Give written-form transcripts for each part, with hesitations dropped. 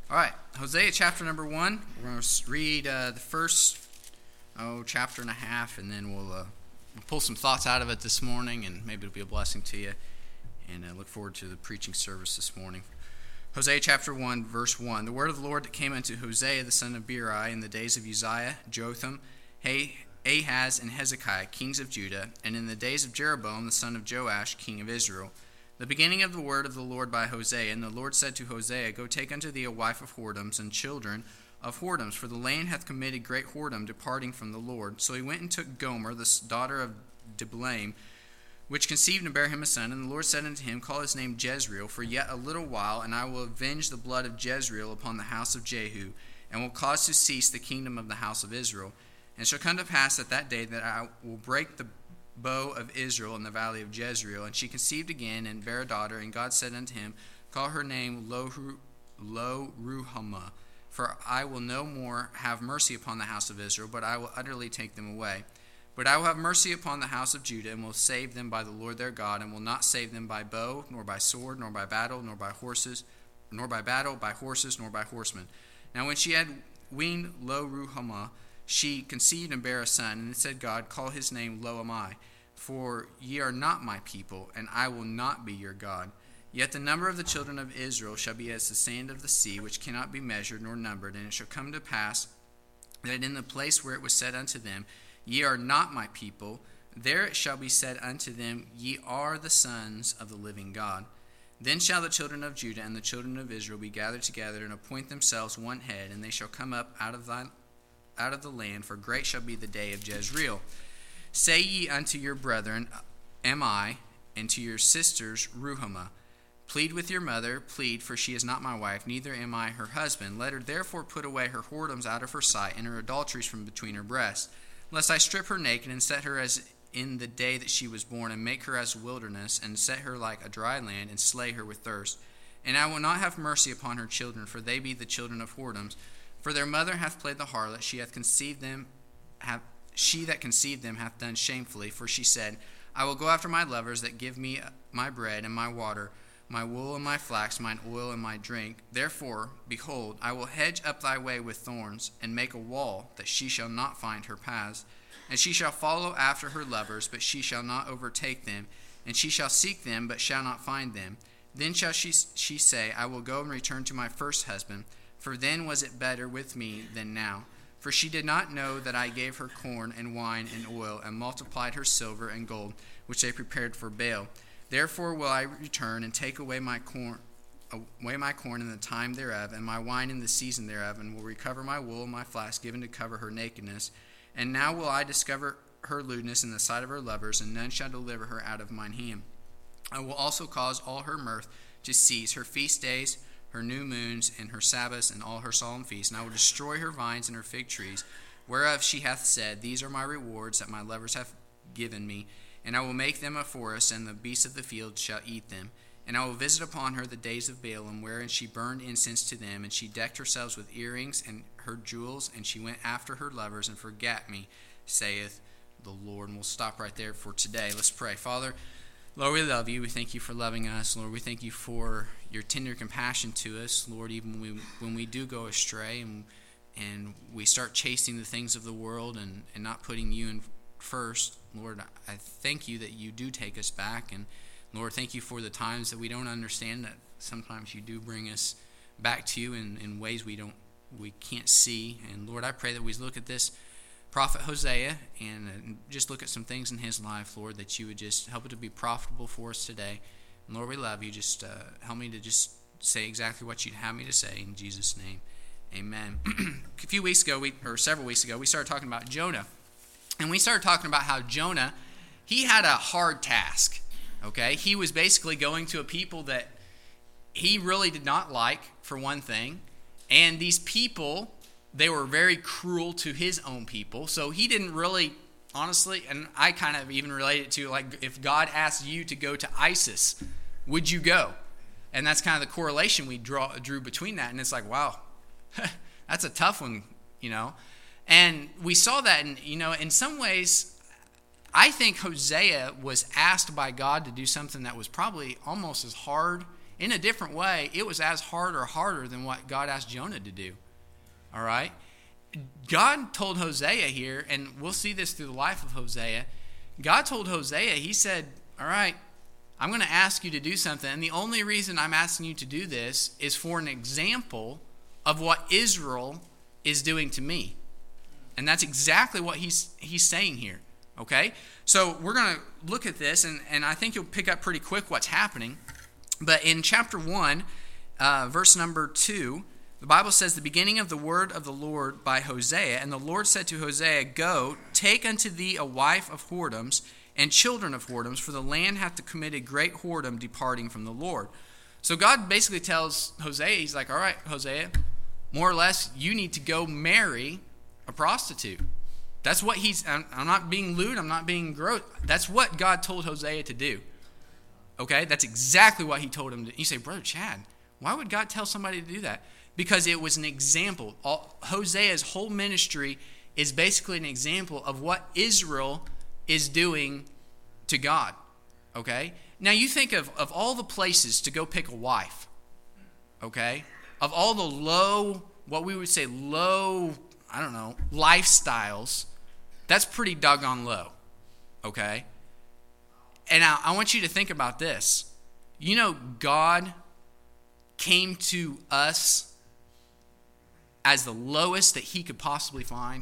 All right, Hosea chapter number 1. We're going to read the first chapter and a half, and then we'll pull some thoughts out of it this morning, and maybe it'll be a blessing to you. And I look forward to the preaching service this morning. Hosea chapter 1, verse 1. The word of the Lord that came unto Hosea the son of Beeri in the days of Uzziah, Jotham, Ahaz, and Hezekiah, kings of Judah, and in the days of Jeroboam the son of Joash, king of Israel. The beginning of the word of the Lord by Hosea. And the Lord said to Hosea, Go take unto thee a wife of whoredoms and children of whoredoms, for the land hath committed great whoredom, departing from the Lord. So he went and took Gomer, the daughter of Diblaim, which conceived and bare him a son. And the Lord said unto him, Call his name Jezreel, for yet a little while, and I will avenge the blood of Jezreel upon the house of Jehu, and will cause to cease the kingdom of the house of Israel. And it shall come to pass at that day that I will break the bow of Israel in the valley of Jezreel. And she conceived again and bare a daughter, and God said unto him, Call her name Lo-ruhamah, for I will no more have mercy upon the house of Israel, but I will utterly take them away. But I will have mercy upon the house of Judah, and will save them by the Lord their God, and will not save them by bow, nor by sword, nor by battle, nor by horses, nor by horses, nor by horsemen. Now when she had weaned Lo-ruhamah, she conceived and bare a son, and said God, Call his name Lo-ammi, for ye are not my people, and I will not be your God. Yet the number of the children of Israel shall be as the sand of the sea, which cannot be measured nor numbered. And it shall come to pass that in the place where it was said unto them, Ye are not my people, there it shall be said unto them, Ye are the sons of the living God. Then shall the children of Judah and the children of Israel be gathered together, and appoint themselves one head, and they shall come up out of the land, for great shall be the day of Jezreel. Say ye unto your brethren, Am I, and to your sisters, Ruhamah. Plead with your mother, plead, for she is not my wife, neither am I her husband. Let her therefore put away her whoredoms out of her sight, and her adulteries from between her breasts, lest I strip her naked, and set her as in the day that she was born, and make her as a wilderness, and set her like a dry land, and slay her with thirst. And I will not have mercy upon her children, for they be the children of whoredoms. For their mother hath played the harlot, she that conceived them hath done shamefully. For she said, I will go after my lovers that give me my bread and my water, my wool and my flax, mine oil and my drink. Therefore, behold, I will hedge up thy way with thorns, and make a wall, that she shall not find her paths. And she shall follow after her lovers, but she shall not overtake them. And she shall seek them, but shall not find them. Then shall she say, I will go and return to my first husband, for then was it better with me than now. For she did not know that I gave her corn and wine and oil, and multiplied her silver and gold, which they prepared for Baal. Therefore will I return and take away my corn in the time thereof, and my wine in the season thereof, and will recover my wool and my flax given to cover her nakedness. And now will I discover her lewdness in the sight of her lovers, and none shall deliver her out of mine hand. I will also cause all her mirth to cease, her feast days, her new moons, and her Sabbaths, and all her solemn feasts. And I will destroy her vines and her fig trees, whereof she hath said, These are my rewards that my lovers have given me. And I will make them a forest, and the beasts of the field shall eat them. And I will visit upon her the days of Baalim, wherein she burned incense to them, and she decked herself with earrings and her jewels, and she went after her lovers, and forgat me, saith the Lord. And we'll stop right there for today. Let's pray. Father, Lord, we love you. We thank you for loving us. Lord, we thank you for your tender compassion to us. Lord, even when we do go astray and we start chasing the things of the world and not putting you in first, Lord, I thank you that you do take us back. And Lord, thank you for the times that we don't understand, that sometimes you do bring us back to you in ways we can't see. And Lord, I pray that we look at this prophet Hosea and just look at some things in his life, Lord, that you would just help it to be profitable for us today. And Lord, we love you. Just help me to just say exactly what you'd have me to say. In Jesus' name, amen. Several weeks ago, we started talking about Jonah. And we started talking about how Jonah, he had a hard task, okay? He was basically going to a people that he really did not like, for one thing. And these people, they were very cruel to his own people. So he didn't really, honestly, and I kind of even relate it to, like, if God asked you to go to ISIS, would you go? And that's kind of the correlation we drew between that. And it's like, wow, that's a tough one, you know. And we saw that, in some ways, I think Hosea was asked by God to do something that was probably almost as hard in a different way, it was as hard or harder than what God asked Jonah to do. All right? God told Hosea here, and we'll see this through the life of Hosea. God told Hosea, he said, all right, I'm going to ask you to do something, and the only reason I'm asking you to do this is for an example of what Israel is doing to me. And that's exactly what he's saying here. Okay? So we're going to look at this, and I think you'll pick up pretty quick what's happening. But in chapter 1, verse number 2, the Bible says, the beginning of the word of the Lord by Hosea. And the Lord said to Hosea, go, take unto thee a wife of whoredoms and children of whoredoms, for the land hath committed great whoredom departing from the Lord. So God basically tells Hosea, he's like, all right, Hosea, more or less, you need to go marry a prostitute. That's what I'm not being lewd, I'm not being gross. That's what God told Hosea to do. Okay? That's exactly what he told him to. You say, Brother Chad, why would God tell somebody to do that? Because it was an example. Hosea's whole ministry is basically an example of what Israel is doing to God. Okay? Now you think of all the places to go pick a wife. Okay? Of all the low, what we would say low, I don't know, lifestyles, that's pretty doggone low. Okay? And now I want you to think about this. You know, God came to us as the lowest that he could possibly find.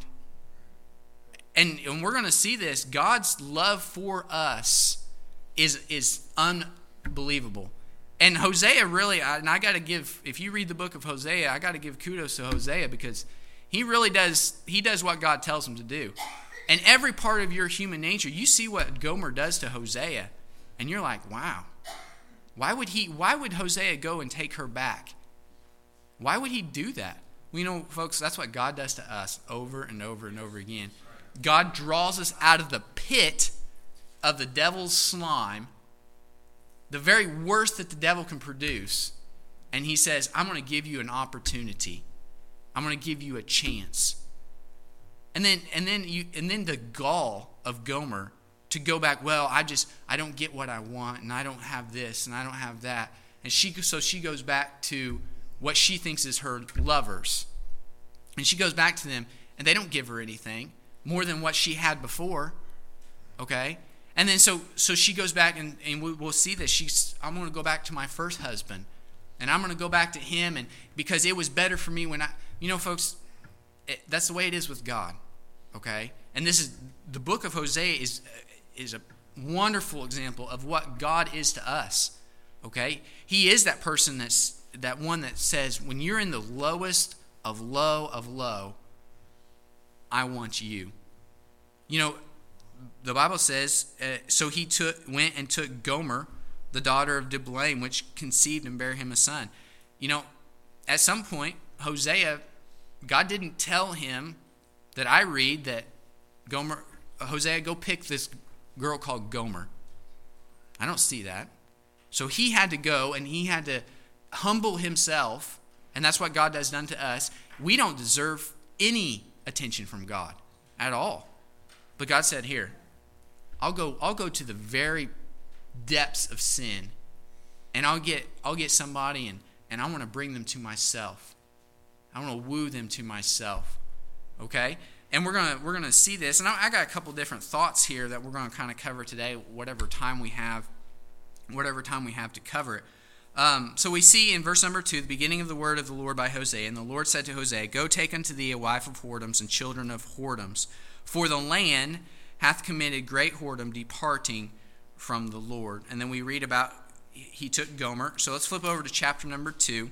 And we're going to see this. God's love for us is unbelievable. And Hosea really, and I got to give, if you read the book of Hosea, I got to give kudos to Hosea because he really does, he does what God tells him to do. And every part of your human nature, you see what Gomer does to Hosea, and you're like, wow. Why would Hosea go and take her back? Why would he do that? Well, you know, folks, that's what God does to us over and over and over again. God draws us out of the pit of the devil's slime, the very worst that the devil can produce, and he says, I'm going to give you an opportunity. I'm going to give you a chance. And then the gall of Gomer to go back, well, I don't get what I want, and I don't have this, and I don't have that. And she goes back to what she thinks is her lovers. And she goes back to them, and they don't give her anything more than what she had before. Okay? And then so she goes back, and we'll see this. I'm going to go back to my first husband, and I'm going to go back to him, and because it was better for me when folks, that's the way it is with God. Okay? And this is, the book of Hosea is a wonderful example of what God is to us. Okay? He is that person that one that says, when you're in the lowest of low, I want you. You know, the Bible says, so he went and took Gomer, the daughter of Diblaim, which conceived and bare him a son. You know, at some point, Hosea, God didn't tell him that I read that Hosea, go pick this girl called Gomer. I don't see that. So he had to go and he had to humble himself, and that's what God has done to us. We don't deserve any attention from God at all. But God said, here, I'll go to the very depths of sin, and I'll get somebody and I want to bring them to myself. I want to woo them to myself. Okay? And we're gonna see this, and I got a couple different thoughts here that we're going to kind of cover today, whatever time we have to cover it. So we see in verse number 2, the beginning of the word of the Lord by Hosea. And the Lord said to Hosea, go take unto thee a wife of whoredoms and children of whoredoms, for the land hath committed great whoredom, departing from the Lord. And then we read about he took Gomer. So let's flip over to chapter number 2.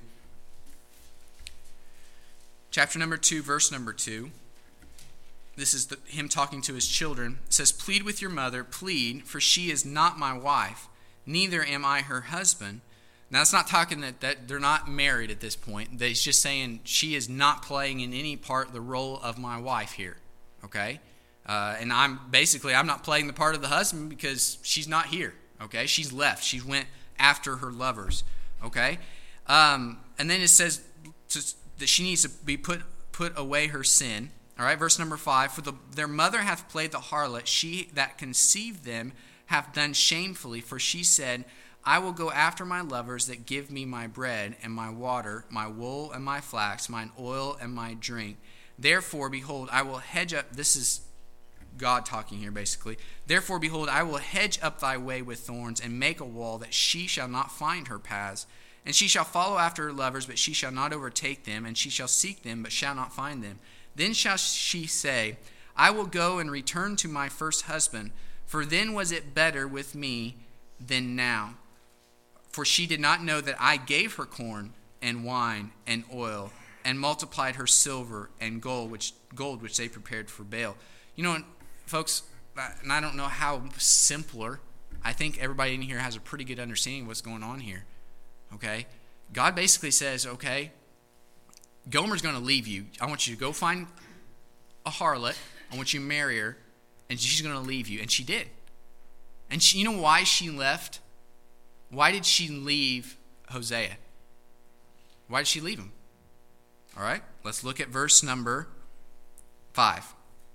Chapter number 2, verse number 2. This is him talking to his children. It says, plead with your mother, plead, for she is not my wife, neither am I her husband. Now, it's not talking that they're not married at this point. It's just saying she is not playing in any part the role of my wife here, okay? And I'm not playing the part of the husband because she's not here, okay? She's left. She went after her lovers, okay? And then it says that she needs to be put away her sin. All right, verse number 5, for their mother hath played the harlot, she that conceived them hath done shamefully, for she said, I will go after my lovers that give me my bread and my water, my wool and my flax, mine oil and my drink. Therefore, behold, I will hedge up. This is God talking here, basically. Therefore, behold, I will hedge up thy way with thorns and make a wall that she shall not find her paths. And she shall follow after her lovers, but she shall not overtake them. And she shall seek them, but shall not find them. Then shall she say, I will go and return to my first husband, for then was it better with me than now. For she did not know that I gave her corn and wine and oil, and multiplied her silver and gold which they prepared for Baal. You know, folks, and I don't know how simpler. I think everybody in here has a pretty good understanding of what's going on here. Okay? God basically says, okay, Gomer's going to leave you. I want you to go find a harlot. I want you to marry her, and she's going to leave you. And she did. And you know why she left? Why did she leave Hosea? Why did she leave him? All right, let's look at verse number 5.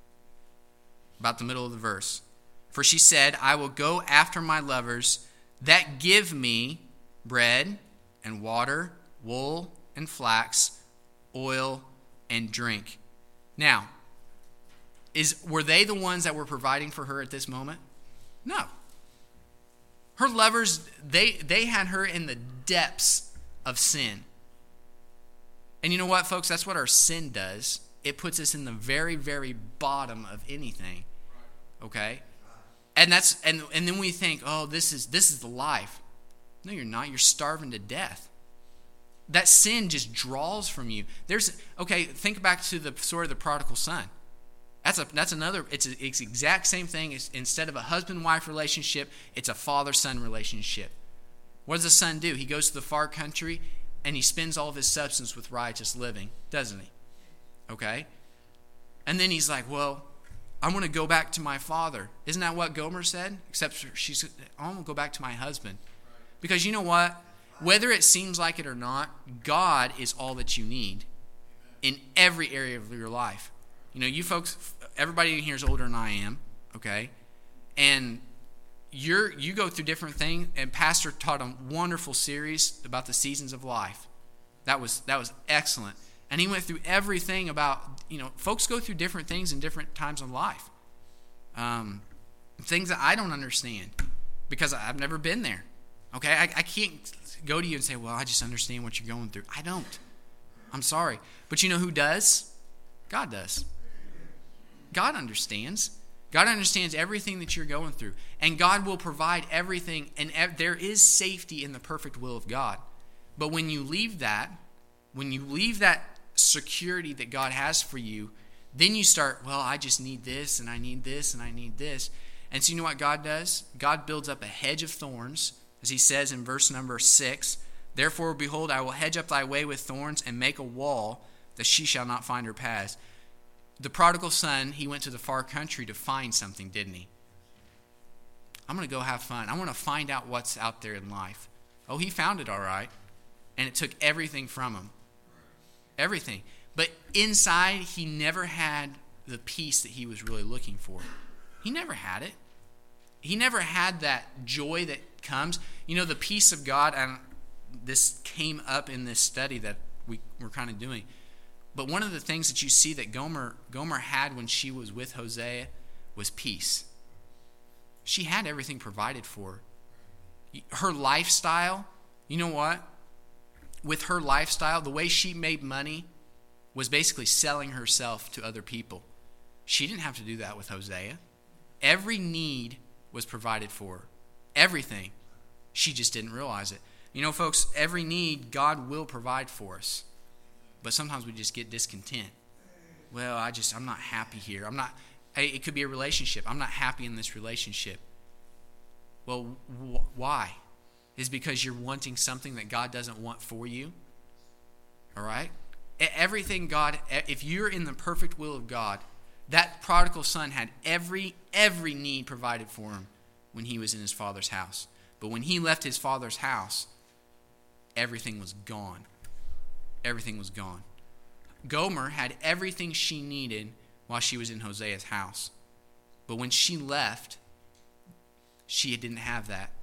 About the middle of the verse. For she said, I will go after my lovers that give me bread and water, wool and flax, oil and drink. Now, were they the ones that were providing for her at this moment? No. Her lovers, they had her in the depths of sin. And you know what, folks? That's what our sin does. It puts us in the very, very bottom of anything. Okay? And then we think, oh, this is the life. No, you're not. You're starving to death. That sin just draws from you. Think back to the story of the prodigal son. That's another. It's the exact same thing. Instead of a husband-wife relationship, it's a father-son relationship. What does the son do? He goes to the far country and he spends all of his substance with riotous living, doesn't he? Okay? And then he's like, well, I want to go back to my father. Isn't that what Gomer said? Except I want to go back to my husband. Because you know what? Whether it seems like it or not, God is all that you need in every area of your life. You know, you folks, everybody in here is older than I am, okay? And you go through different things, and Pastor taught a wonderful series about the seasons of life. That was excellent. And he went through everything about, folks go through different things in different times of life. Things that I don't understand because I've never been there. Okay, I can't go to you and say, well, I just understand what you're going through. I don't. I'm sorry. But you know who does? God does. God understands. God understands everything that you're going through. And God will provide everything. And there is safety in the perfect will of God. But when you leave that security that God has for you, then you start, well, I just need this, and I need this, and I need this. And so you know what God does? God builds up a hedge of thorns, as he says in verse number 6. Therefore, behold, I will hedge up thy way with thorns and make a wall that she shall not find her paths. The prodigal son, he went to the far country to find something, didn't he? I'm going to go have fun. I want to find out what's out there in life. Oh, he found it all right. And it took everything from him. Everything. But inside, he never had the peace that he was really looking for. He never had it. He never had that joy that comes. The peace of God, and this came up in this study that we're kind of doing. But one of the things that you see that Gomer had when she was with Hosea was peace. She had everything provided for her. Her lifestyle, you know what? With her lifestyle, the way she made money was basically selling herself to other people. She didn't have to do that with Hosea. Every need was provided for her. Everything. She just didn't realize it. Folks, every need God will provide for us. But sometimes we just get discontent. Well, I'm not happy here. It could be a relationship. I'm not happy in this relationship. Well, why? Is because you're wanting something that God doesn't want for you? All right? Everything God, if you're in the perfect will of God, that prodigal son had every need provided for him when he was in his father's house. But when he left his father's house, everything was gone. Everything was gone. Gomer had everything she needed while she was in Hosea's house. But when she left, she didn't have that.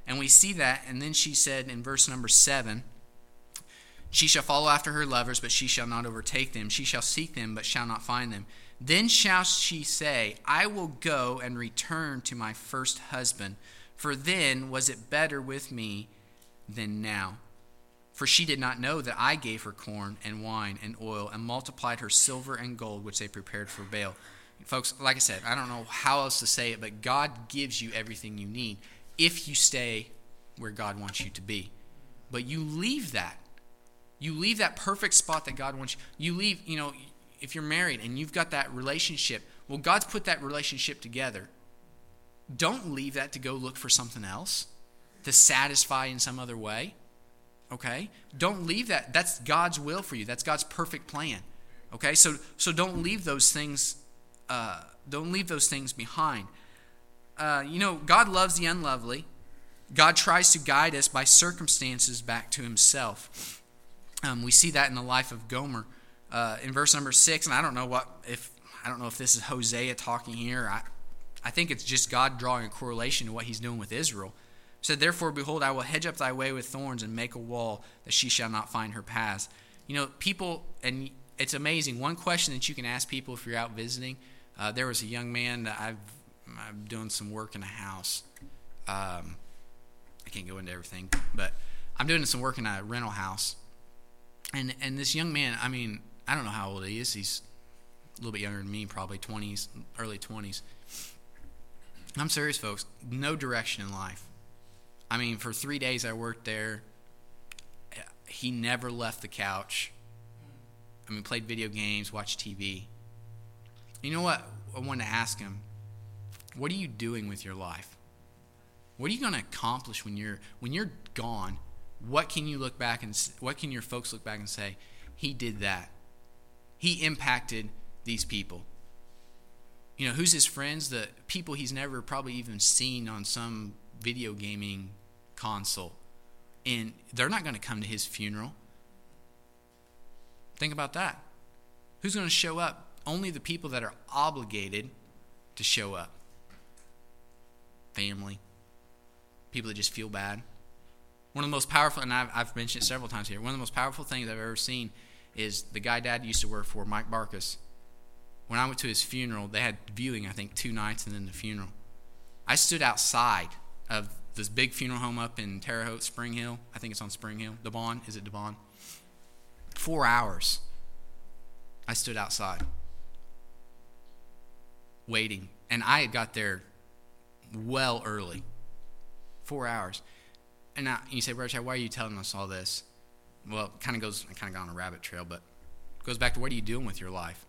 And we see that, and then she said in verse number 7, she shall follow after her lovers, but she shall not overtake them. She shall seek them, but shall not find them. Then shall she say, I will go and return to my first husband, for then was it better with me than now. For she did not know that I gave her corn and wine and oil and multiplied her silver and gold, which they prepared for Baal. Folks, like I said, I don't know how else to say it, but God gives you everything you need if you stay where God wants you to be. But you leave that. You leave that perfect spot that God wants you. You leave, if you're married and you've got that relationship, well, God's put that relationship together. Don't leave that to go look for something else to satisfy in some other way. Okay? Don't leave that. That's God's will for you. That's God's perfect plan. Okay? So don't leave those things. Don't leave those things behind. God loves the unlovely. God tries to guide us by circumstances back to himself. We see that in the life of Gomer in verse number 6, and I don't know if this is Hosea talking here. I think it's just God drawing a correlation to what he's doing with Israel. He said, therefore, behold, I will hedge up thy way with thorns and make a wall that she shall not find her paths. People, and it's amazing. One question that you can ask people if you're out visiting, there was a young man that I'm doing some work in a house. I can't go into everything, but I'm doing some work in a rental house. And this young man, I don't know how old he is. He's a little bit younger than me, probably 20s, early 20s. I'm serious, folks. No direction in life. For 3 days I worked there. He never left the couch. Played video games, watched TV. You know what? I wanted to ask him, what are you doing with your life? What are you going to accomplish when you're gone? What can your folks look back and say, he did that. He impacted these people. Who's his friends? The people he's never probably even seen on some video gaming console. And they're not going to come to his funeral. Think about that. Who's going to show up? Only the people that are obligated to show up. Family. People that just feel bad. One of the most powerful, and I've mentioned it several times here, one of the most powerful things I've ever seen is the guy Dad used to work for, Mike Barkus. When I went to his funeral, they had viewing, I think, 2 nights and then the funeral. I stood outside of this big funeral home up in Terre Haute, Spring Hill. I think it's on Spring Hill. Devon. Is it Devon? 4 hours. I stood outside waiting. And I had got there well early. 4 hours. And now you say, Brother Chad, why are you telling us all this? Well, I kind of got on a rabbit trail, but it goes back to what are you doing with your life?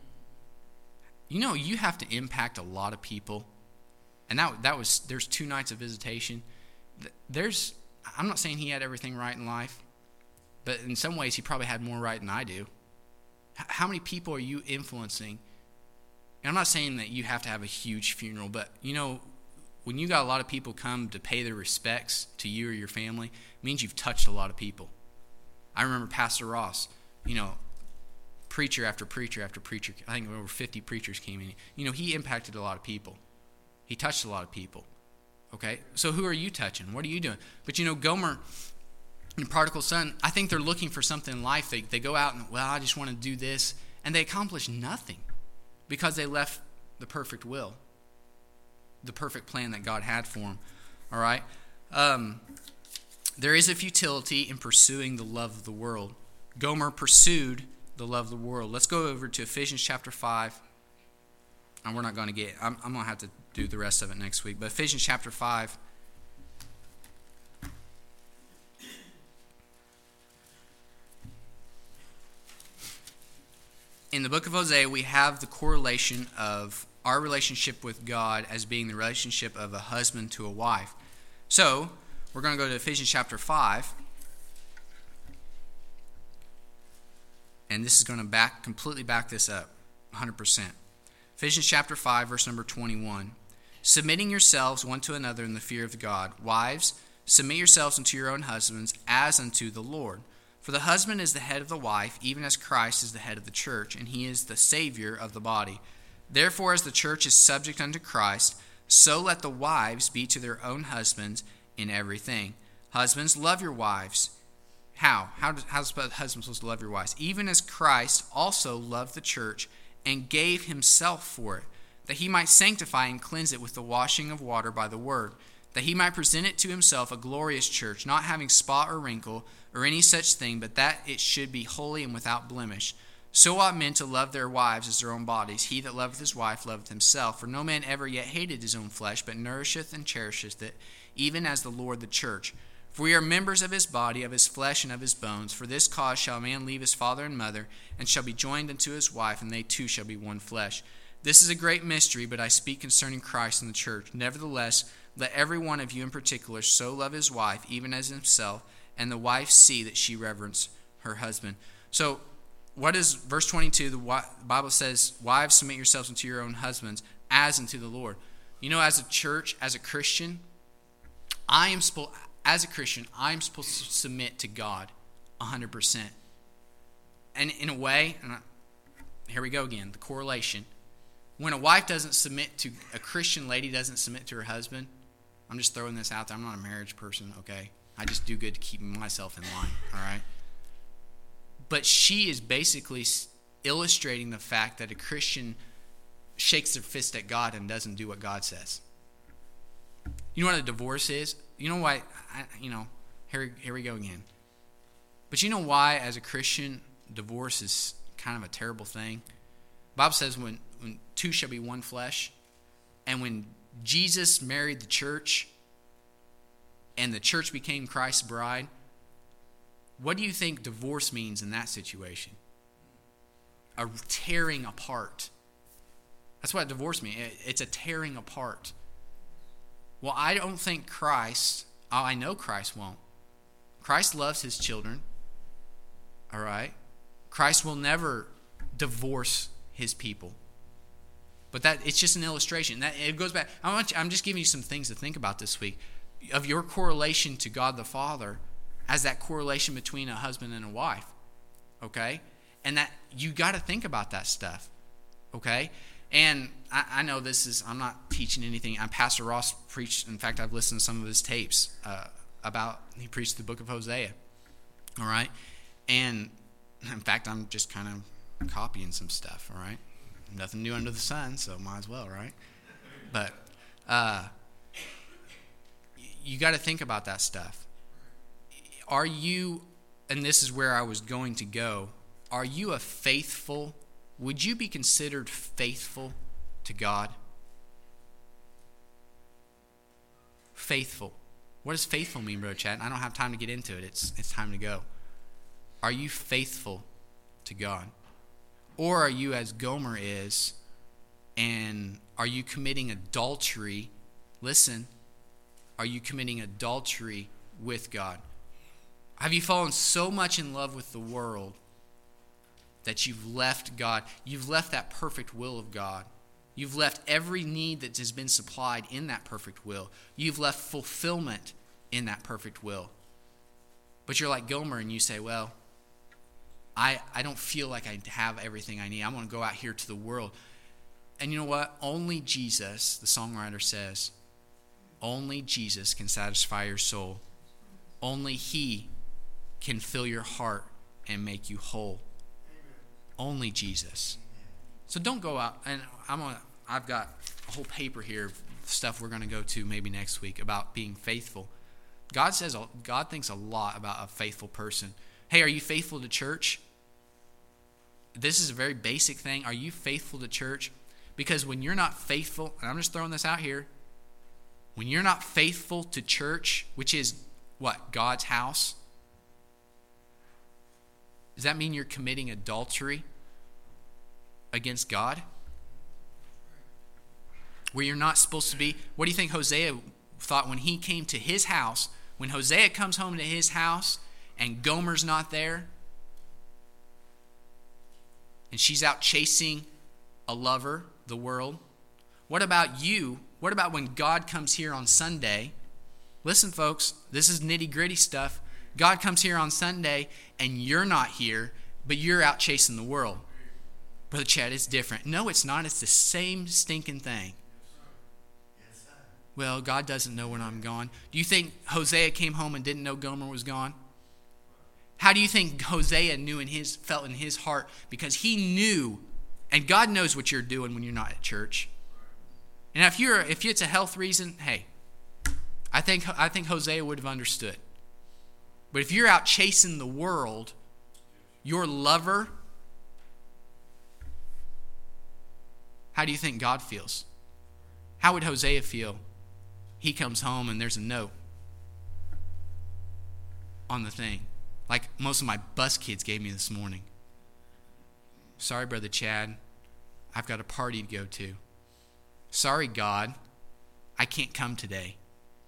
You have to impact a lot of people. And there's 2 nights of visitation. I'm not saying he had everything right in life, but in some ways he probably had more right than I do. How many people are you influencing? And I'm not saying that you have to have a huge funeral, but when you got a lot of people come to pay their respects to you or your family, it means you've touched a lot of people. I remember Pastor Ross, preacher after preacher after preacher. I think over 50 preachers came in. He impacted a lot of people. He touched a lot of people. Okay? So who are you touching? What are you doing? But Gomer and prodigal son, I think they're looking for something in life. They go out and, I just want to do this. And they accomplish nothing because they left the perfect will, the perfect plan that God had for them. All right? There is a futility in pursuing the love of the world. Gomer pursued the love of the world. Let's go over to Ephesians chapter 5. And we're not going to get, I'm going to have to do the rest of it next week. But Ephesians chapter 5. In the book of Hosea, we have the correlation of our relationship with God as being the relationship of a husband to a wife. So, we're going to go to Ephesians chapter 5. And this is going to completely back this up, 100%. Ephesians chapter 5, verse number 21. Submitting yourselves one to another in the fear of God. Wives, submit yourselves unto your own husbands as unto the Lord. For the husband is the head of the wife, even as Christ is the head of the church, and he is the Savior of the body. Therefore, as the church is subject unto Christ, so let the wives be to their own husbands in everything. Husbands, love your wives. How? How's husbands supposed to love your wives? Even as Christ also loved the church and gave himself for it, that he might sanctify and cleanse it with the washing of water by the word, that he might present it to himself a glorious church, not having spot or wrinkle or any such thing, but that it should be holy and without blemish. So ought men to love their wives as their own bodies. He that loveth his wife loveth himself. For no man ever yet hated his own flesh, but nourisheth and cherisheth it, even as the Lord the church. For we are members of his body, of his flesh, and of his bones. For this cause shall a man leave his father and mother, and shall be joined unto his wife, and they two shall be one flesh. This is a great mystery, but I speak concerning Christ and the church. Nevertheless, let every one of you in particular so love his wife, even as himself, and the wife see that she reverence her husband. So, what is verse 22? The Bible says, wives, submit yourselves unto your own husbands, as unto the Lord. You know, as a church, as a Christian, I'm supposed to submit to God 100%. And in a way, here we go again, the correlation. When a wife doesn't submit to, a Christian lady doesn't submit to her husband, I'm just throwing this out there. I'm not a marriage person, okay? I just do good to keep myself in line, all right? But she is basically illustrating the fact that a Christian shakes their fist at God and doesn't do what God says. You know what a divorce is? You know why? Here we go again. But you know why, as a Christian, divorce is kind of a terrible thing? The Bible says when two shall be one flesh, and when Jesus married the church, and the church became Christ's bride, what do you think divorce means in that situation? A tearing apart. That's what divorce means. It's a tearing apart. Well, I don't think I know Christ won't. Christ loves his children. All right? Christ will never divorce his people. But it's just an illustration. It goes back. I'm just giving you some things to think about this week of your correlation to God the Father as that correlation between a husband and a wife. Okay? And that you got to think about that stuff. Okay? And I know I'm not teaching anything. Pastor Ross preached, in fact, I've listened to some of his tapes he preached the book of Hosea. All right? And, in fact, I'm just kind of copying some stuff, all right? Nothing new under the sun, so might as well, right? But you got to think about that stuff. Are you, and this is where I was going to go, are you would you be considered faithful to God? Faithful. What does faithful mean, Brother Chad? I don't have time to get into it. It's time to go. Are you faithful to God? Or are you as Gomer is, and are you committing adultery? Listen, are you committing adultery with God? Have you fallen so much in love with the world that you've left God? You've left that perfect will of God. You've left every need that has been supplied in that perfect will. You've left fulfillment in that perfect will. But you're like Gomer and you say, well, I don't feel like I have everything I need. I'm going to go out here to the world. And you know what? Only Jesus, the songwriter says, only Jesus can satisfy your soul. Only he can fill your heart and make you whole. Only Jesus. So don't go out, and I've got a whole paper here of stuff we're going to go to maybe next week about being faithful. God thinks a lot about a faithful person. Hey, are you faithful to church? This is a very basic thing. Are you faithful to church? Because when you're not faithful, and I'm just throwing this out here, when you're not faithful to church, which is what? God's house? Does that mean you're committing adultery against God? Where you're not supposed to be? What do you think Hosea thought when he came to his house? When Hosea comes home to his house and Gomer's not there, and she's out chasing a lover, the world. What about you? What about when God comes here on Sunday? Listen, folks, this is nitty-gritty stuff. God comes here on Sunday, and you're not here, but you're out chasing the world. Brother Chad, it's different. No, it's not. It's the same stinking thing. well, God doesn't know when I'm gone. Do you think Hosea came home and didn't know Gomer was gone? How do you think Hosea felt in his heart? Because he knew, and God knows what you're doing when you're not at church. And if it's a health reason, hey, I think Hosea would have understood. But if you're out chasing the world, your lover, how do you think God feels? How would Hosea feel? He comes home and there's a note on the thing, like most of my bus kids gave me this morning. Sorry, Brother Chad, I've got a party to go to. Sorry, God, I can't come today.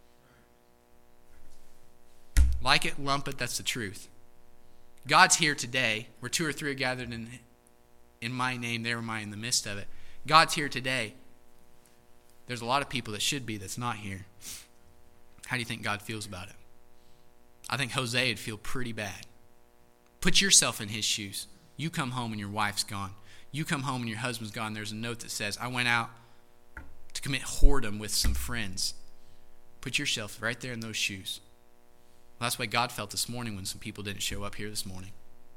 Like it, lump it, that's the truth. God's here today. Where 2 or 3 are gathered in my name, there am I in the midst of it. God's here today. There's a lot of people that should be that's not here. How do you think God feels about it? I think Hosea would feel pretty bad. Put yourself in his shoes. You come home and your wife's gone. You come home and your husband's gone. There's a note that says, I went out to commit whoredom with some friends. Put yourself right there in those shoes. Well, that's why God felt this morning when some people didn't show up here this morning.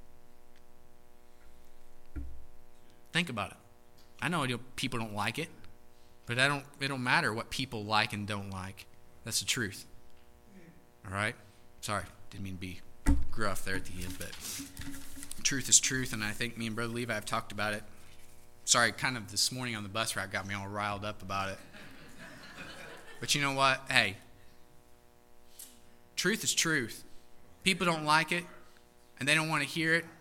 Think about it. I know people don't like it, but it don't matter what people like and don't like. That's the truth. All right? Sorry, didn't mean to be gruff there at the end, but truth is truth, and I think me and Brother Levi have talked about it. Sorry, kind of this morning on the bus ride got me all riled up about it. But you know what? Hey, truth is truth. People don't like it, and they don't want to hear it.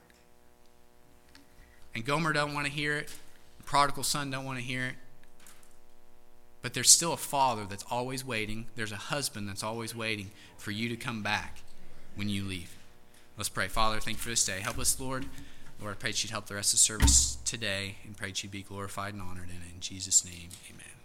And Gomer don't want to hear it. The prodigal son don't want to hear it. But there's still a father that's always waiting. There's a husband that's always waiting for you to come back when you leave. Let's pray. Father, thank you for this day. Help us, Lord. Lord, I pray that you'd help the rest of the service today, and pray that you'd be glorified and honored in it. In Jesus' name, amen.